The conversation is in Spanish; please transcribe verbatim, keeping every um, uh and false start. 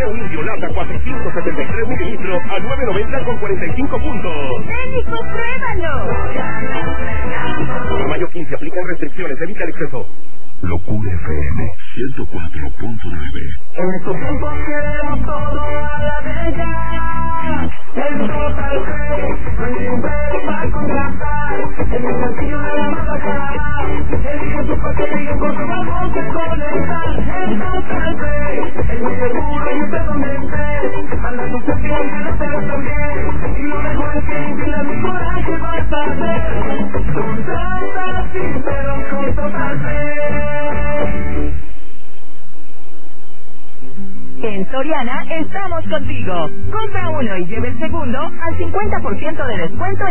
Leo Indio Lata cuatrocientos setenta y tres mililitros a nueve noventa con cuarenta y cinco puntos. ¡Ven y compruébalo! Mayo quince, aplican restricciones, evita el exceso. Locura F M ciento cuatro punto nueve. En estos tiempos queremos todo a la de ya. El Total Play, no hay ningún pero para contratar. En el sencillo de la marca, elige tu paquete y en corto vamos a conectar. El Total Play, el muy seguro y usted donde esté. Anda tu sesión que no te lo también. Y lo mejor es que en la mi coraje vas a hacer. Contrata sin pero con Total Play. En Soriana estamos contigo. Compra uno y lleve el segundo al cincuenta por ciento de descuento